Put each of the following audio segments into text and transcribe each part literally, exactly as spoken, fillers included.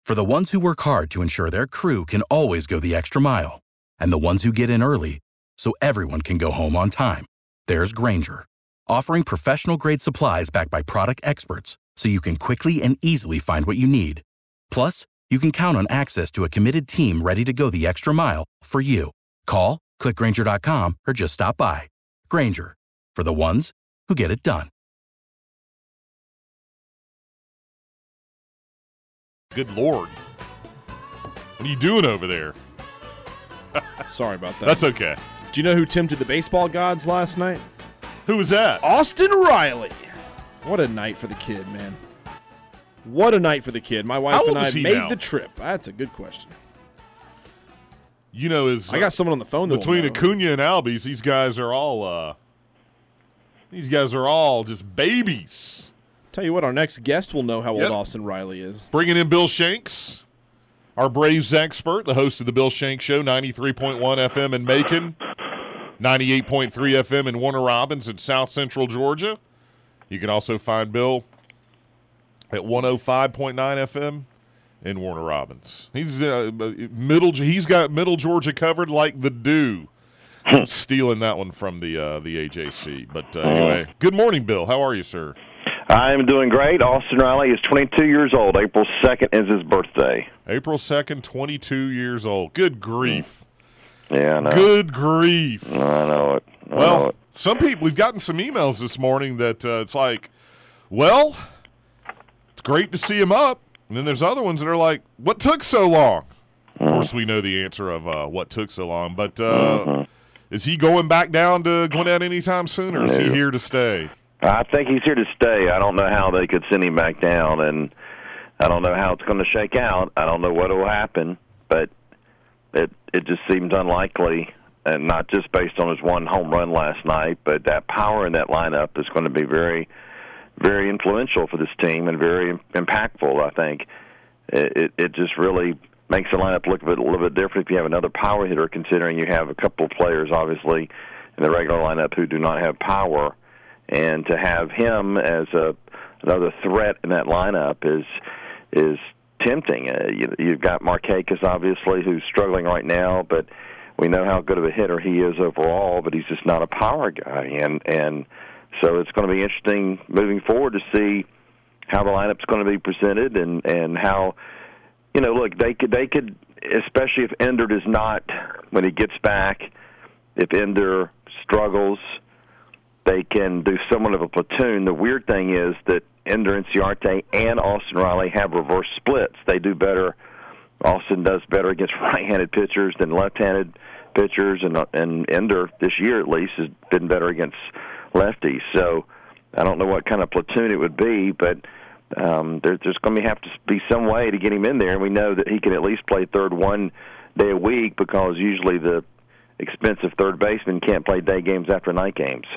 For the ones who work hard to ensure their crew can always go the extra mile, and the ones who get in early so everyone can go home on time, there's Grainger, offering professional-grade supplies backed by product experts so you can quickly and easily find what you need. Plus, you can count on access to a committed team ready to go the extra mile for you. Call, click Grainger dot com, or just stop by. Grainger, for the ones who get it done. Good Lord. What are you doing over there? Sorry about that. That's okay. Do you know who tempted the baseball gods last night? Who was that? Austin Riley. What a night for the kid, man. What a night for the kid. My wife How old and I is he made now? the trip. That's a good question. You know, is I got someone on the phone that between will know. Acuna and Albies, these guys are all uh, these guys are all just babies. Tell you what, our next guest will know how Yep. old Austin Riley is. Bringing in Bill Shanks, our Braves expert, the host of the Bill Shanks Show, ninety-three point one F M in Macon, ninety-eight point three F M in Warner Robins in South Central Georgia. You can also find Bill at one oh five point nine F M in Warner Robins. He's uh, middle. He's got Middle Georgia covered like the dew. I'm stealing that one from the uh, the A J C. But uh, anyway, good morning, Bill. How are you, sir? I'm doing great. Austin Riley is twenty-two years old. April second is his birthday. April second, twenty-two years old. Good grief. Yeah, I know. Good grief. I know it. I Well, know it. some people, we've gotten some emails this morning that uh, it's like, well, it's great to see him up. And then there's other ones that are like, what took so long? Of course, we know the answer of uh, what took so long. But uh, Mm-hmm. is he going back down to Gwinnett anytime soon, or is he No. here to stay? I think he's here to stay. I don't know how they could send him back down, and I don't know how it's going to shake out. I don't know what will happen, but it it just seems unlikely, and not just based on his one home run last night, but that power in that lineup is going to be very, very influential for this team and very impactful, I think. It, it, it just really makes the lineup look a, bit, a little bit different if you have another power hitter, considering you have a couple of players, obviously, in the regular lineup who do not have power. And to have him as a another threat in that lineup is is tempting. Uh, you, you've got Markakis, obviously, who's struggling right now, but we know how good of a hitter he is overall, but he's just not a power guy. And, and so it's going to be interesting moving forward to see how the lineup's going to be presented and, and how, you know, look, they could, they could, especially if Ender does not, when he gets back, if Ender struggles, they can do somewhat of a platoon. The weird thing is that Ender Inciarte and Austin Riley have reverse splits. They do better. Austin does better against right-handed pitchers than left-handed pitchers, and and Ender this year at least has been better against lefties. So I don't know what kind of platoon it would be, but um, there, there's going to have to be some way to get him in there. And we know that he can at least play third one day a week because usually the expensive third baseman can't play day games after night games.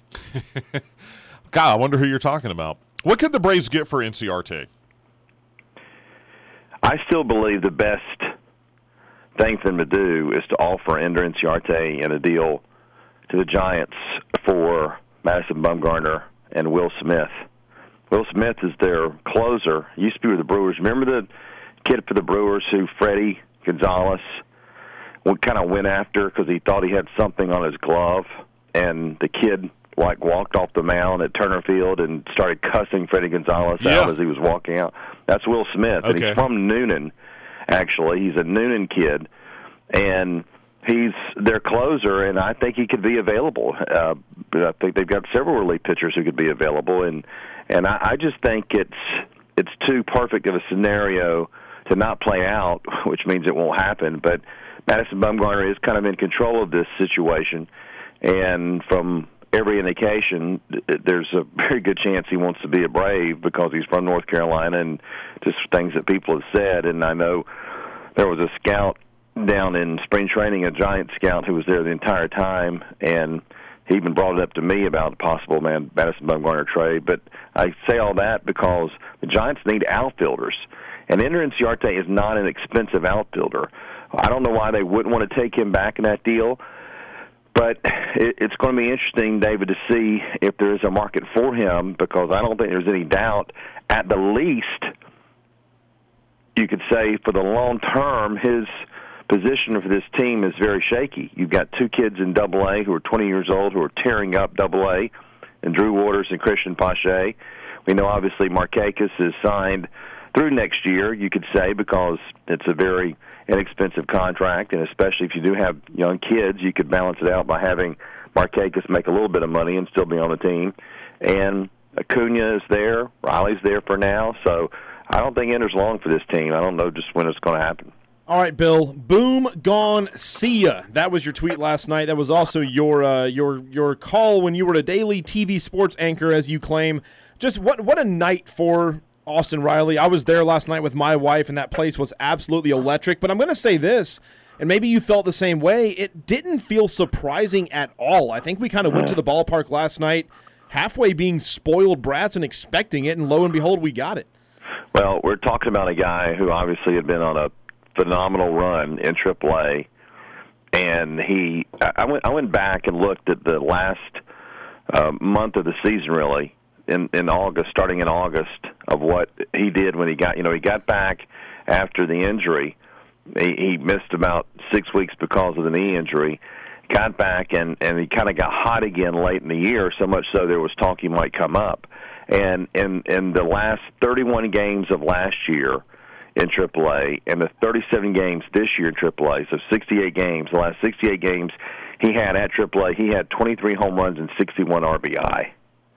God, I wonder who you're talking about. What could the Braves get for Inciarte? I still believe the best thing for them to do is to offer Ender Inciarte in a deal to the Giants for Madison Bumgarner and Will Smith. Will Smith is their closer. He used to be with the Brewers. Remember the kid for the Brewers who Freddie Gonzalez kind of went after because he thought he had something on his glove, and the kid like walked off the mound at Turner Field and started cussing Freddie Gonzalez Yeah. out as he was walking out. That's Will Smith, and Okay. he's from Noonan, actually. He's a Noonan kid, and he's their closer, and I think he could be available. Uh, but I think they've got several relief pitchers who could be available, and and I, I just think it's it's too perfect of a scenario to not play out, which means it won't happen. But Madison Bumgarner is kind of in control of this situation, and from every indication, there's a very good chance he wants to be a Brave because he's from North Carolina and just things that people have said. And I know there was a scout down in spring training, a Giant scout who was there the entire time, and he even brought it up to me about the possible man Madison Bumgarner trade. But I say all that because the Giants need outfielders, and Ender Inciarte is not an expensive outfielder. I don't know why they wouldn't want to take him back in that deal. But it, it's going to be interesting, David, to see if there is a market for him, because I don't think there's any doubt. At the least, you could say for the long term, his position for this team is very shaky. You've got two kids in Double A who are twenty years old who are tearing up Double A, and Drew Waters and Christian Pache. We know obviously Markakis is signed through next year, you could say, because it's a very inexpensive contract, and especially if you do have young kids, you could balance it out by having Markakis make a little bit of money and still be on the team. And Acuna is there, Riley's there for now, so I don't think Ender's long for this team. I don't know just when it's going to happen. All right, Bill. Boom, gone, see ya. That was your tweet last night. That was also your uh, your your call when you were a daily T V sports anchor, as you claim. Just what what a night for Austin Riley. I was there last night with my wife, and that place was absolutely electric. But I'm going to say this, and maybe you felt the same way. It didn't feel surprising at all. I think we kind of went to the ballpark last night halfway being spoiled brats and expecting it, and lo and behold, we got it. Well, we're talking about a guy who obviously had been on a phenomenal run in triple A, and he I went I went back and looked at the last uh, month of the season, really, in in August, starting in August, of what he did when he got you know he got back after the injury. He, he missed about six weeks because of the knee injury. Got back and and he kind of got hot again late in the year, so much so there was talk he might come up. And in in the last thirty-one games of last year in triple A, and the thirty-seven games this year in triple A, so sixty-eight games, the last sixty-eight games he had at triple A, he had twenty-three home runs and sixty-one R B I.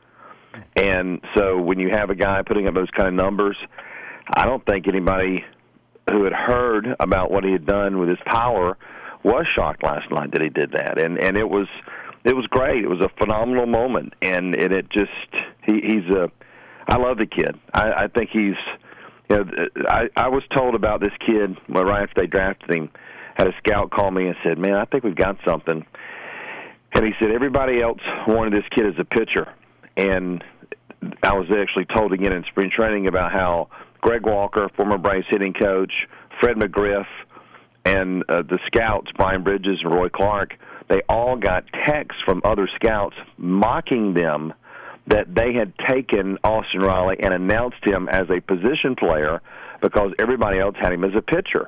And so when you have a guy putting up those kind of numbers, I don't think anybody who had heard about what he had done with his power was shocked last night that he did that. And and it was it was great. It was a phenomenal moment, and, and it just he, he's a I love the kid. I, I think he's You know, I, I was told about this kid right after they drafted him. Had a scout call me and said, "Man, I think we've got something." And he said everybody else wanted this kid as a pitcher, and I was actually told again in spring training about how Greg Walker, former Braves hitting coach, Fred McGriff, and uh, the scouts, Brian Bridges and Roy Clark, they all got texts from other scouts mocking them that they had taken Austin Riley and announced him as a position player because everybody else had him as a pitcher.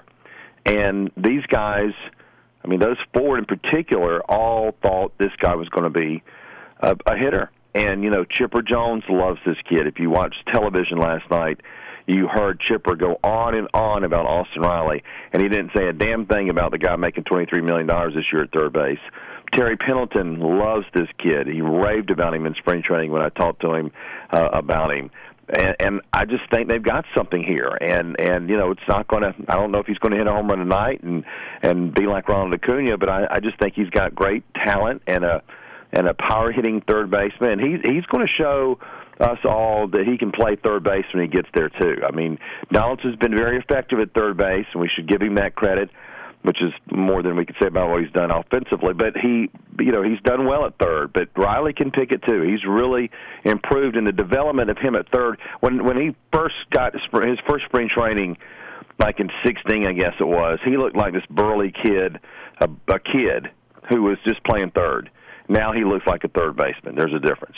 And these guys, I mean, those four in particular, all thought this guy was going to be a, a hitter. And, you know, Chipper Jones loves this kid. If you watched television last night, you heard Chipper go on and on about Austin Riley, and he didn't say a damn thing about the guy making twenty-three million dollars this year at third base. Terry Pendleton loves this kid. He raved about him in spring training when I talked to him uh, about him. And, and I just think they've got something here. And, and you know, it's not going to – I don't know if he's going to hit a home run tonight and, and be like Ronald Acuna, but I, I just think he's got great talent and a and a power-hitting third baseman. And he, he's going to show us all that he can play third base when he gets there, too. I mean, Donaldson's been very effective at third base, and we should give him that credit, which is more than we could say about what he's done offensively. But he, you know, he's done well at third. But Riley can pick it too. He's really improved in the development of him at third. When when he first got his first spring training, like in sixteen, I guess it was, he looked like this burly kid, a, a kid who was just playing third. Now he looks like a third baseman. There's a difference.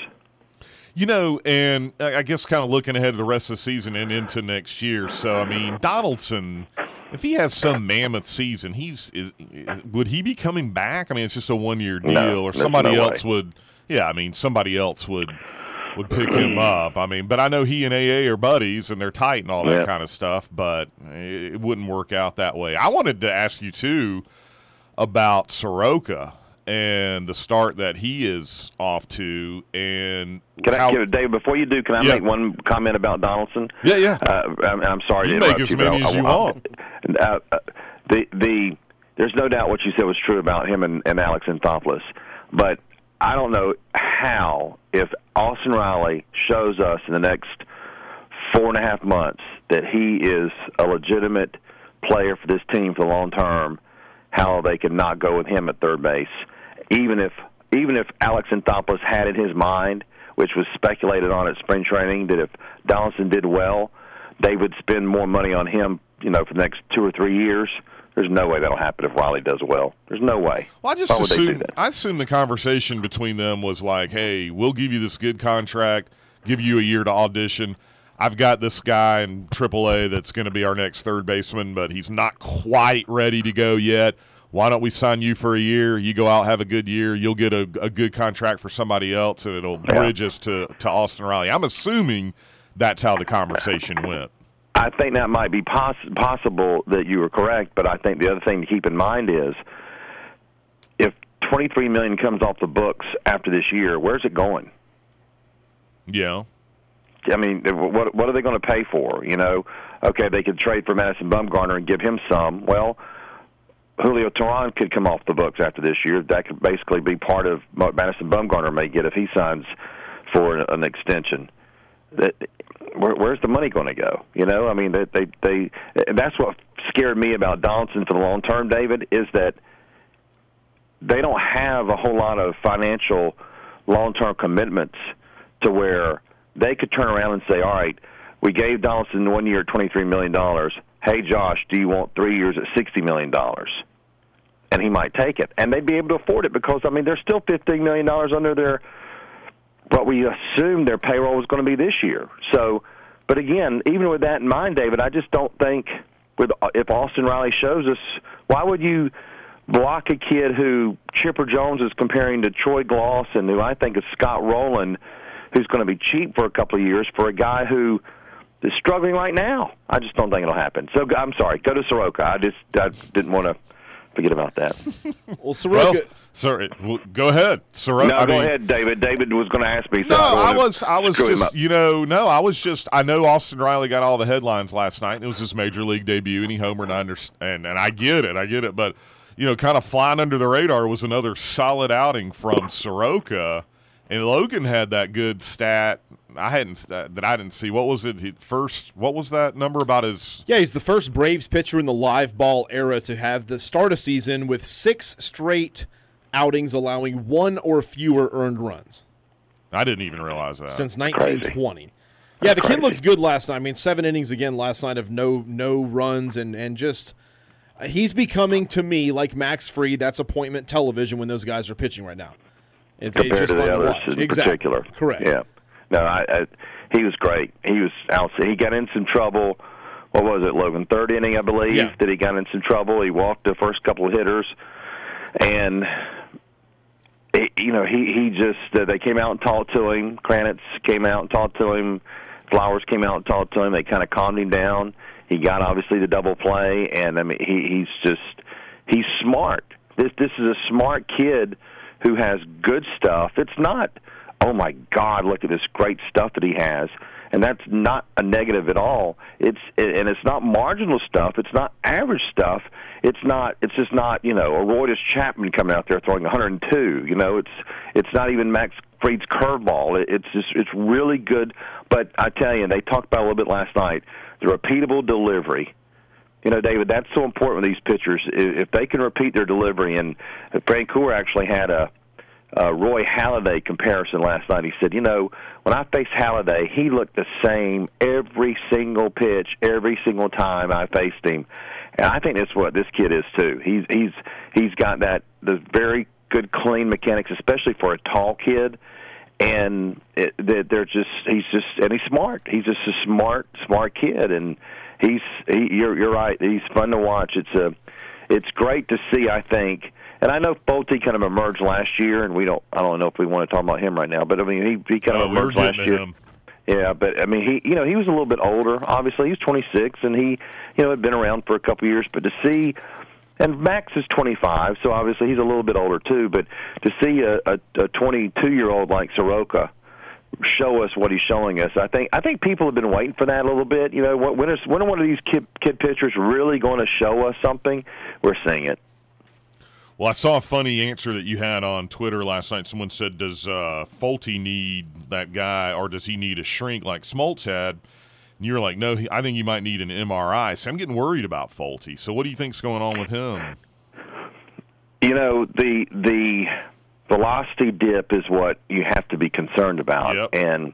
You know, and I guess kind of looking ahead to the rest of the season and into next year. So, I mean, Donaldson, if he has some mammoth season, he's is, is, would he be coming back? I mean, it's just a one-year deal, no, or somebody no else way. would. Yeah, I mean, somebody else would would pick him up. I mean, but I know he and A A are buddies, and they're tight and all that yeah. kind of stuff. But it, it wouldn't work out that way. I wanted to ask you too about Soroka and the start that he is off to, and can how, I, can, Dave, before you do, can I yeah. make one comment about Donaldson? Yeah, yeah. Uh, I'm, I'm sorry you to make interrupt as you, many but as I, you I, want. Uh, uh, the the there's no doubt what you said was true about him and, and Alex Anthopoulos, but I don't know how if Austin Riley shows us in the next four and a half months that he is a legitimate player for this team for the long term, how they could not go with him at third base. Even if even if Alex Anthopoulos had in his mind, which was speculated on at spring training, that if Donaldson did well, they would spend more money on him, you know, for the next two or three years. There's no way that'll happen if Riley does well. There's no way. Well, I just Why would they do assumed that? I assumed the conversation between them was like, "Hey, we'll give you this good contract, give you a year to audition." I've got this guy in triple A that's going to be our next third baseman, but he's not quite ready to go yet. Why don't we sign you for a year? You go out, have a good year. You'll get a, a good contract for somebody else, and it'll bridge us to, to Austin Riley. I'm assuming that's how the conversation went. I think that might be poss- possible that you were correct, but I think the other thing to keep in mind is if twenty-three million dollars comes off the books after this year, where's it going? Yeah. I mean, what what are they going to pay for? You know, okay, they could trade for Madison Bumgarner and give him some. Well, Julio Teheran could come off the books after this year. That could basically be part of what Madison Bumgarner may get if he signs for an extension. That, where, where's the money going to go? You know, I mean, they they, they and that's what scared me about Donaldson for the long term, David, is that they don't have a whole lot of financial long term commitments to where they could turn around and say, all right, we gave Donaldson one year twenty-three million dollars. Hey, Josh, do you want three years at sixty million dollars? And he might take it. And they'd be able to afford it because, I mean, they're still fifteen million dollars under their what we assumed their payroll was going to be this year. So, but again, even with that in mind, David, I just don't think with if Austin Riley shows us, why would you block a kid who Chipper Jones is comparing to Troy Gloss and who I think is Scott Rowland, who's going to be cheap for a couple of years, for a guy who is struggling right now? I just don't think it'll happen. So I'm sorry. Go to Soroka. I just I didn't want to forget about that. Well, Soroka. Well, sorry. Well, go ahead, Soroka. No, I go mean, ahead, David. David was going to ask me. So no, I, I was. I was screw him just. up. You know, no, I was just. I know Austin Riley got all the headlines last night. And it was his major league debut, and he homered. And I understand, and I get it. I get it. But you know, kind of flying under the radar was another solid outing from Soroka. And Logan had that good stat. I hadn't that I didn't see. What was it? He first, what was that number about his? Yeah, he's the first Braves pitcher in the live ball era to have the start a season with six straight outings allowing one or fewer earned runs. I didn't even realize that. Since nineteen twenty. Yeah, the kid looked good last night. I mean, seven innings again last night of no no runs and and just uh, he's becoming to me like Max Fried. That's appointment television when those guys are pitching right now. It's, it's Compared just to fun the to others watch. in Exactly. particular. Correct. Yeah. No, I, I, he was great. He was out. He got in some trouble. What was it, Logan? Third inning, I believe, yeah. that he got in some trouble. He walked the first couple of hitters, and he, you know, he he just uh, they came out and talked to him. Kranitz came out and talked to him. Flowers came out and talked to him. They kind of calmed him down. He got obviously the double play, and I mean, he he's just he's smart. This this is a smart kid who has good stuff. It's not, oh, my God, look at this great stuff that he has. And that's not a negative at all. It's and it's not marginal stuff. It's not average stuff. It's not. It's just not, you know, a Aroldis Chapman coming out there throwing one hundred two. You know, it's it's not even Max Fried's curveball. It's just it's really good. But I tell you, they talked about it a little bit last night, the repeatable delivery. You know, David, that's so important with these pitchers. If they can repeat their delivery, and Frank Coor actually had a, a Roy Halladay comparison last night. He said, you know, when I faced Halladay, he looked the same every single pitch, every single time I faced him. And I think that's what this kid is too. He's he's he's got that the very good, clean mechanics, especially for a tall kid. And it, they're just he's just and he's smart. He's just a smart, smart kid, and he's he, you're you're right. He's fun to watch. It's a it's great to see. I think, and I know Folty kind of emerged last year, and we don't. I don't know if we want to talk about him right now, but I mean he he kind oh, of emerged we were last getting year. Him. Yeah, but I mean he you know he was a little bit older. Obviously, he was twenty-six, and he you know had been around for a couple of years. But to see. And Max is twenty-five, so obviously he's a little bit older too. But to see a, a, a twenty-two-year-old like Soroka show us what he's showing us, I think I think people have been waiting for that a little bit. You know, when is when are one of these kid, kid pitchers really going to show us something? We're seeing it. Well, I saw a funny answer that you had on Twitter last night. Someone said, "Does uh, Folty need that guy, or does he need a shrink like Smoltz had?" And you were like, no, he, I think you might need an M R I. So I'm getting worried about Folty. So what do you think's going on with him? You know, the the velocity dip is what you have to be concerned about. Yep. And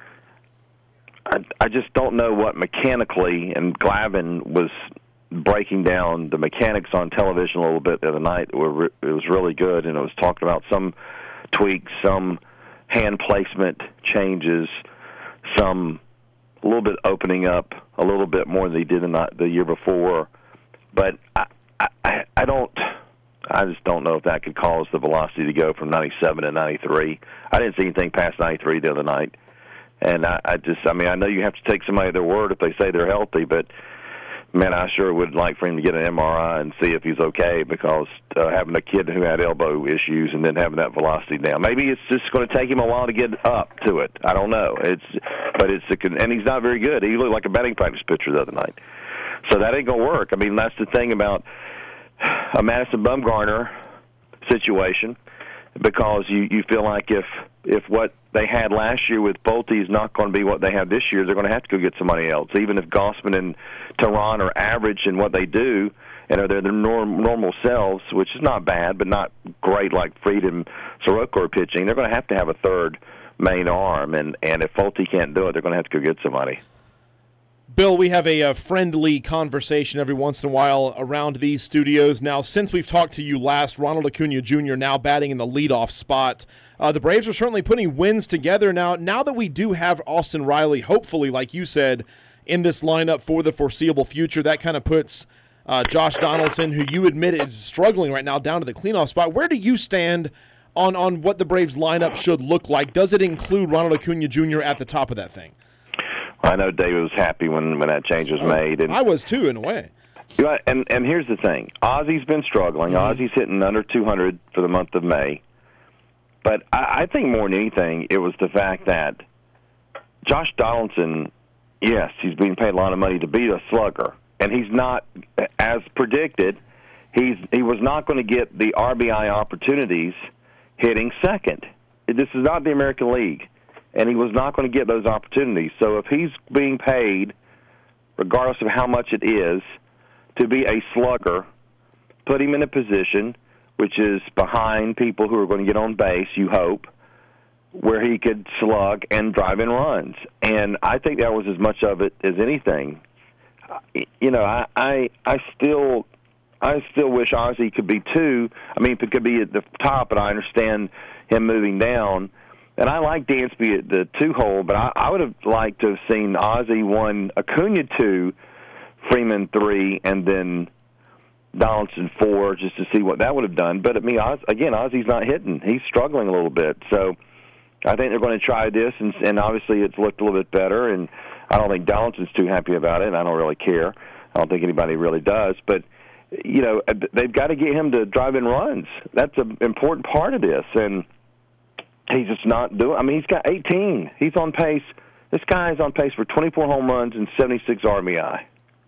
I, I just don't know what mechanically, and Glavine was breaking down the mechanics on television a little bit the other night. It was really good, and it was talking about some tweaks, some hand placement changes, some a little bit opening up a little bit more than he did the, the year before. But I, I, I don't. I just don't know if that could cause the velocity to go from ninety-seven to ninety-three. I didn't see anything past ninety-three the other night. And I, I just, I mean, I know you have to take somebody at their word if they say they're healthy, but, man, I sure would like for him to get an M R I and see if he's okay, because uh, having a kid who had elbow issues and then having that velocity down, maybe it's just going to take him a while to get up to it. I don't know. It's, but it's, a, and he's not very good. He looked like a batting practice pitcher the other night. So that ain't going to work. I mean, that's the thing about a Madison Bumgarner situation, because you, you feel like if if what they had last year with Bolte is not going to be what they have this year, they're going to have to go get somebody else. Even if Gausman and Teheran are average in what they do and are their norm, normal selves, which is not bad, but not great like Fried and Soroka are pitching, they're going to have to have a third main arm. And, and if Bolte can't do it, they're going to have to go get somebody. Bill, we have a, a friendly conversation every once in a while around these studios. Now, since we've talked to you last, Ronald Acuna Junior now batting in the leadoff spot. Uh, the Braves are certainly putting wins together now. Now that we do have Austin Riley, hopefully, like you said, in this lineup for the foreseeable future, that kind of puts uh, Josh Donaldson, who you admit is struggling right now, down to the cleanoff spot. Where do you stand on, on what the Braves lineup should look like? Does it include Ronald Acuna Junior at the top of that thing? I know David was happy when, when that change was made. And I was too, in a way. You know, and, and here's the thing. Ozzy's been struggling. Mm-hmm. Ozzy's hitting under two hundred for the month of May. But I, I think more than anything, it was the fact that Josh Donaldson, yes, he's being paid a lot of money to be a slugger. And he's not, as predicted, he's he was not going to get the R B I opportunities hitting second. This is not the American League. And he was not going to get those opportunities. So if he's being paid, regardless of how much it is, to be a slugger, put him in a position which is behind people who are going to get on base, you hope, where he could slug and drive in runs. And I think that was as much of it as anything. You know, I I, I still I still wish Ozzy could be two. I mean, if it could be at the top, but I understand him moving down. And I like Dansby at the two-hole, but I, I would have liked to have seen Ozzy one, Acuna two, Freeman three, and then Donaldson four, just to see what that would have done. But, I mean, Oz, again, Ozzy's not hitting. He's struggling a little bit. So I think they're going to try this, and, and obviously it's looked a little bit better. And I don't think Donaldson's too happy about it, and I don't really care. I don't think anybody really does. But, you know, they've got to get him to drive in runs. That's an important part of this. And he's just not doing. I mean, he's got eighteen. He's on pace. This guy is on pace for twenty-four home runs and seventy-six R B I.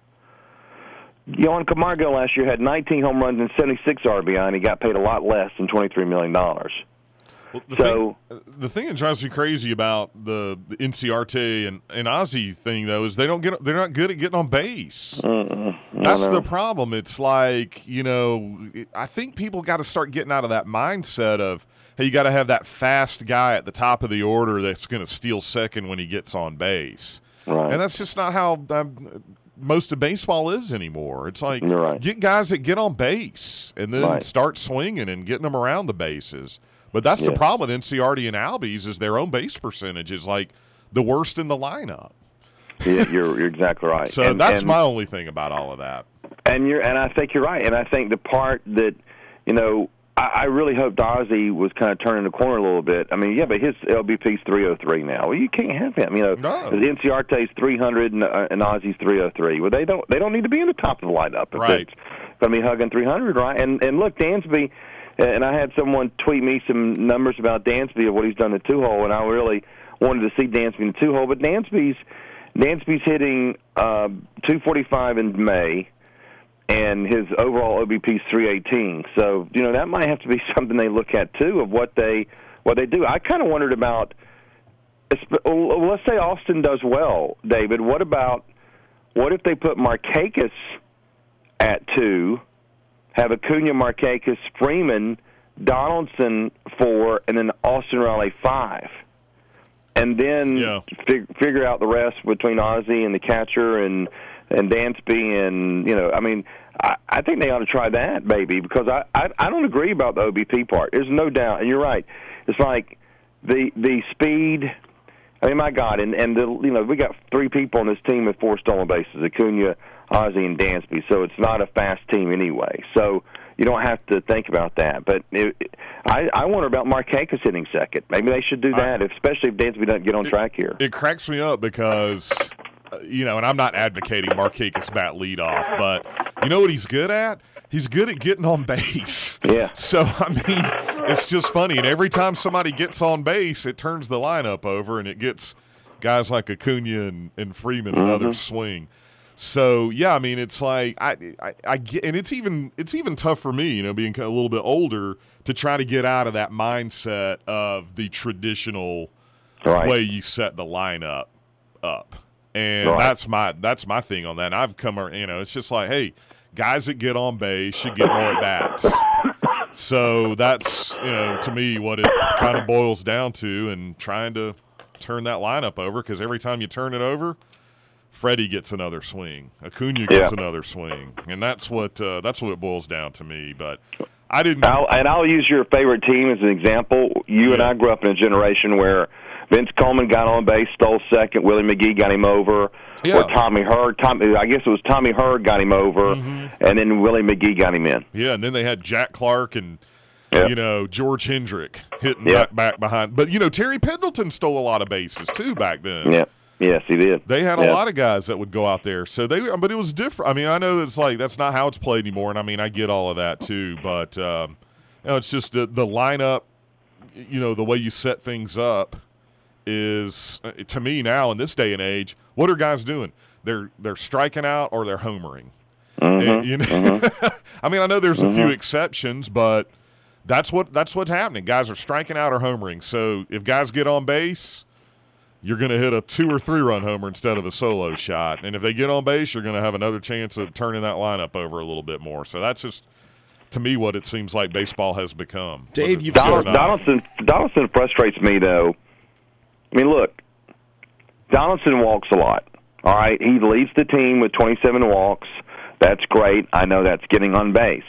Yohan Camargo last year had nineteen home runs and seventy-six R B I, and he got paid a lot less than twenty-three million dollars. Well, the so thing, the thing that drives me crazy about the, the Inciarte and, and Ozzy thing, though, is they don't get they're not good at getting on base. Mm-mm, That's the problem. It's like, you know, I think people got to start getting out of that mindset of, hey, you got to have that fast guy at the top of the order that's going to steal second when he gets on base. Right. And that's just not how um, most of baseball is anymore. It's like, You're right. get guys that get on base and then Right. start swinging and getting them around the bases. But that's Yeah. the problem with Inciarte and Albies is their own base percentage is like the worst in the lineup. Yeah, you're, you're exactly right. So and, that's and, my only thing about all of that. And you're, and I think you're right. And I think the part that, you know, I, I really hoped Ozzy was kind of turning the corner a little bit. I mean, yeah, but his L B P's three oh three now. Well, you can't have him. You know, No. Inciarte's three hundred and, uh, and Ozzy's three oh three. Well, they don't they don't need to be in the top of the lineup. If Right. it's going to be hugging three hundred, right? And and look, Dansby. And I had someone tweet me some numbers about Dansby of what he's done in the two-hole, and I really wanted to see Dansby in the two-hole. But Dansby's Dansby's hitting uh, two forty-five in May, and his overall O B P is three eighteen. So, you know, that might have to be something they look at, too, of what they what they do. I kind of wondered about, let's say Austin does well, David. What about, what if they put Markakis at two, have Acuna, Markakis, Freeman, Donaldson four, and then Austin Riley five, and then Yeah. fig- figure out the rest between Ozzy and the catcher and and Dansby and you know I mean I, I think they ought to try that maybe because I, I I don't agree about the O B P part. There's no doubt, and you're right. It's like the the speed. I mean, my God, and and the, you know we got three people on this team with four stolen bases: Acuna, Ozzie, and Dansby. So it's not a fast team anyway. So you don't have to think about that. But it, I, I wonder about Markakis hitting second. Maybe they should do that, I, especially if Dansby doesn't get on it, track here. It cracks me up because, uh, you know, and I'm not advocating Markakis bat leadoff, but you know what he's good at? He's good at getting on base. Yeah. So, I mean, it's just funny. And every time somebody gets on base, it turns the lineup over, and it gets guys like Acuna and, and Freeman mm-hmm. another swing. So, yeah, I mean, it's like I, I, I get, and it's even it's even tough for me, you know, being a little bit older, to try to get out of that mindset of the traditional right. way you set the lineup up. And right. that's my that's my thing on that. And I've come, you know, it's just like, hey, guys that get on base should get more at bats. So that's, you know, to me what it kind of boils down to, and trying to turn that lineup over, because every time you turn it over, Freddie gets another swing, Acuna gets yeah. another swing, and that's what uh, that's what it boils down to me. But I didn't. I'll, and I'll use your favorite team as an example. You yeah. and I grew up in a generation where Vince Coleman got on base, stole second. Willie McGee got him over. Yeah. Or Tommy Hurd. Tommy, I guess it was Tommy Hurd got him over, mm-hmm. and then Willie McGee got him in. Yeah, and then they had Jack Clark and, yep. you know, George Hendrick hitting yep. back, back behind. But, you know, Terry Pendleton stole a lot of bases, too, back then. Yeah. Yes, he did. They had yep. a lot of guys that would go out there. So they, but it was different. I mean, I know it's like that's not how it's played anymore, and I mean, I get all of that, too. But, um, you know, it's just the, the lineup, you know, the way you set things up is, to me now in this day and age, what are guys doing? They're they're striking out or they're homering. Mm-hmm. And, you know, mm-hmm. I mean, I know there's a mm-hmm. few exceptions, but that's what that's what's happening. Guys are striking out or homering. So if guys get on base, you're going to hit a two or three run homer instead of a solo shot. And if they get on base, you're going to have another chance of turning that lineup over a little bit more. So that's just, to me, what it seems like baseball has become. Dave, you've Donald, Donaldson Donaldson frustrates me though. I mean, look, Donaldson walks a lot. All right, he leads the team with twenty-seven walks. That's great. I know that's getting on base.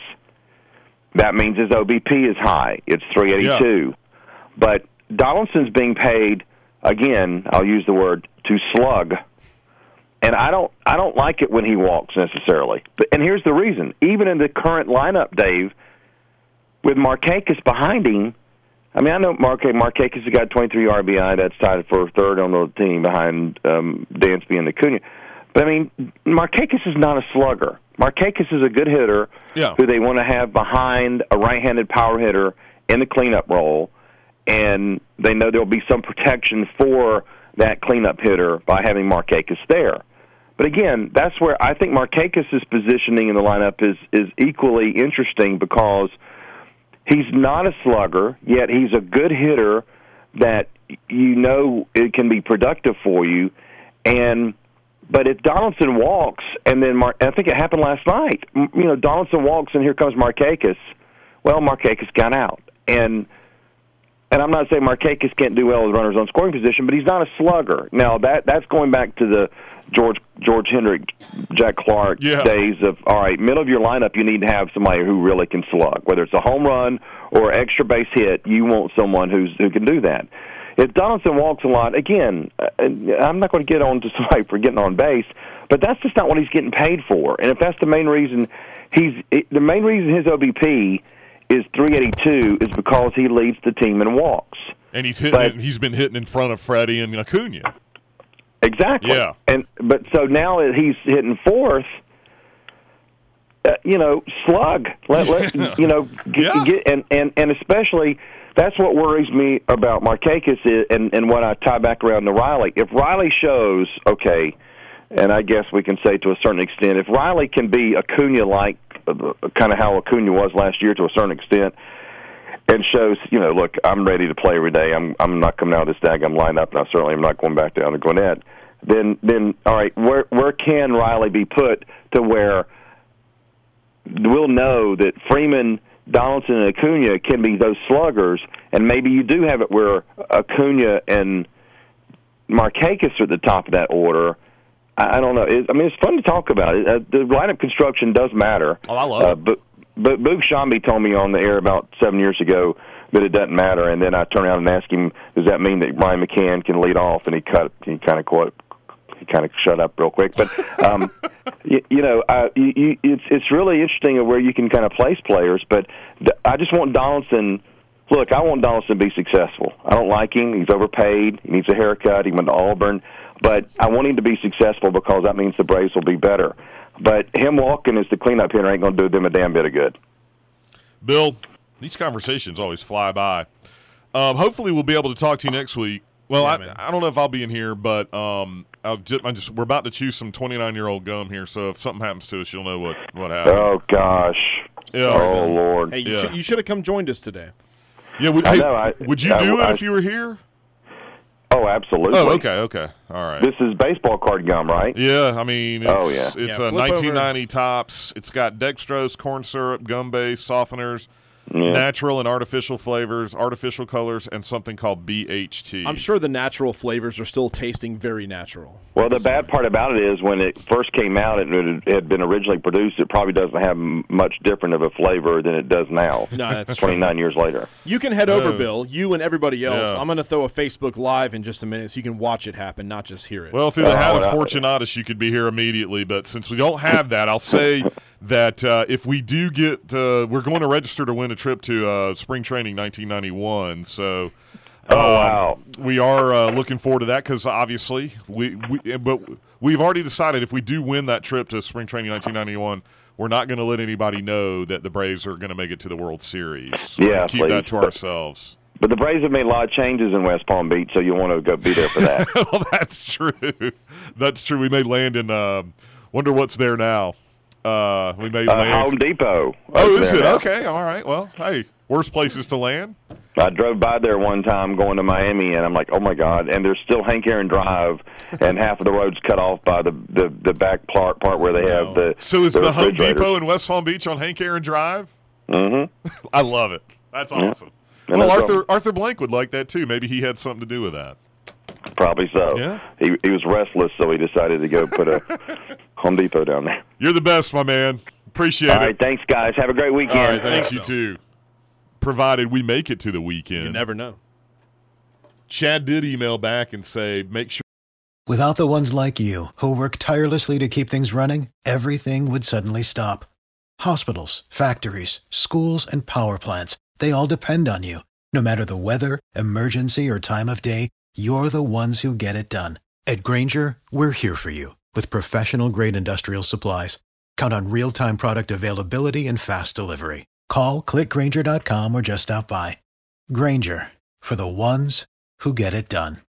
That means his O B P is high. It's three eighty-two. Yeah. But Donaldson's being paid, again, I'll use the word, to slug. And I don't I don't like it when he walks necessarily. But, and here's the reason. Even in the current lineup, Dave, with Markakis behind him, I mean, I know Mark Markakis has got twenty-three R B I. That's tied for third on the team behind um, Dansby and Acuna. But, I mean, Markakis is not a slugger. Markakis is a good hitter yeah. who they want to have behind a right-handed power hitter in the cleanup role, and they know there will be some protection for that cleanup hitter by having Markakis there. But, again, that's where I think Markakis' positioning in the lineup is, is equally interesting, because – he's not a slugger, yet he's a good hitter that you know it can be productive for you. And but if Donaldson walks, and then Mar- I think it happened last night. You know, Donaldson walks, and here comes Markakis. Well, Markakis got out, and and I'm not saying Markakis can't do well with runners on scoring position, but he's not a slugger. Now that that's going back to the George George Hendrick, Jack Clark yeah. days of, all right, middle of your lineup, you need to have somebody who really can slug. Whether it's a home run or extra base hit, you want someone who's who can do that. If Donaldson walks a lot, again, I'm not going to get on to somebody for getting on base, but that's just not what he's getting paid for. And if that's the main reason, he's the main reason his O B P is three eighty-two is because he leads the team in walks. And he's hitting. But, he's been hitting in front of Freddie and Acuna. Exactly. Yeah. And but so now that he's hitting fourth, uh, you know, slug. Let, let you know, get, yeah. get and, and and especially that's what worries me about Markakis is, and and what I tie back around to Riley. If Riley shows okay, and I guess we can say to a certain extent, if Riley can be Acuna like, uh, kind of how Acuna was last year to a certain extent, and shows, you know, look, I'm ready to play every day. I'm I'm not coming out of this daggum lineup, and I certainly am not going back down to Gwinnett. Then, then, all right, where where can Riley be put to where we'll know that Freeman, Donaldson, and Acuna can be those sluggers, and maybe you do have it where Acuna and Markakis are at the top of that order. I, I don't know. It, I mean, it's fun to talk about. It. Uh, the lineup construction does matter. Oh, I love uh, it. But but Boog Shambi told me on the air about seven years ago that it doesn't matter, and then I turn around and ask him, does that mean that Brian McCann can lead off? And he cut, he kind of quote, he kind of shut up real quick. But um, you, you know, I, you, it's it's really interesting where you can kind of place players. But I just want Donaldson. Look, I want Donaldson to be successful. I don't like him. He's overpaid. He needs a haircut. He went to Auburn. But I want him to be successful because that means the Braves will be better. But him walking as the cleanup hitter ain't going to do them a damn bit of good. Bill, these conversations always fly by. Um, hopefully, we'll be able to talk to you next week. Well, Yeah, I, I don't know if I'll be in here, but um, I'll just, I'm just we're about to chew some twenty-nine-year-old gum here, so if something happens to us, you'll know what, what happened. Oh, gosh. Yeah. Oh, Lord. Hey, you, Yeah. should, you should have come joined us today. Yeah, would, I hey, know, I- would you I- do it I- if you were here? Oh, absolutely. Oh, okay, okay. All right. This is baseball card gum, right? Yeah, I mean, it's, Oh, yeah. it's Yeah, a flip nineteen ninety tops. It's got dextrose, corn syrup, gum base, softeners, Yeah. natural and artificial flavors, artificial colors, and something called B H T. I'm sure the natural flavors are still tasting very natural. Well, the bad part about it is when it first came out, it had been originally produced, it probably doesn't have m- much different of a flavor than it does now. No, that's true. twenty-nine years later. You can head over, Oh. Bill, you and everybody else. Yeah. I'm going to throw a Facebook Live in just a minute so you can watch it happen, not just hear it. Well, through the Oh, hat of yeah. Fortunatus, you could be here immediately. But since we don't have that, I'll say that uh, if we do get, uh, we're going to register to win a trip to uh, Spring Training nineteen ninety-one. So, Oh, um, wow. we are uh, looking forward to that because obviously we, we, but we've already decided if we do win that trip to Spring Training nineteen ninety-one, we're not going to let anybody know that the Braves are going to make it to the World Series. So we're Yeah, gonna keep please. that to ourselves. But the Braves have made a lot of changes in West Palm Beach, so you want to go be there for that. Well, that's true. That's true. We may land in. Uh, wonder what's there now. Uh, we may Uh, land. Home Depot. oh, over is there it now. okay? All right. Well, hey, worst places to land. I drove by there one time going to Miami, and I'm like, oh, my God. And there's still Hank Aaron Drive, and half of the road's cut off by the, the, the back part, part where they have the So is the the Home refrigerators. Depot in West Palm Beach on Hank Aaron Drive? Mm-hmm. I love it. That's awesome. And Well, that's Arthur all- Arthur Blank would like that too. Maybe he had something to do with that. Probably so. Yeah. He he was restless, so he decided to go put a Home Depot down there. You're the best, my man. Appreciate All it. right, thanks, guys. Have a great weekend. All right, thanks Thanks, you Bill. too. Provided we make it to the weekend. You never know. Chad did email back and say, make sure. Without the ones like you, who work tirelessly to keep things running, everything would suddenly stop. Hospitals, factories, schools, and power plants, they all depend on you. No matter the weather, emergency, or time of day, you're the ones who get it done. At Grainger, we're here for you with professional-grade industrial supplies. Count on real-time product availability and fast delivery. Call, click Grainger dot com, or just stop by. Grainger, for the ones who get it done.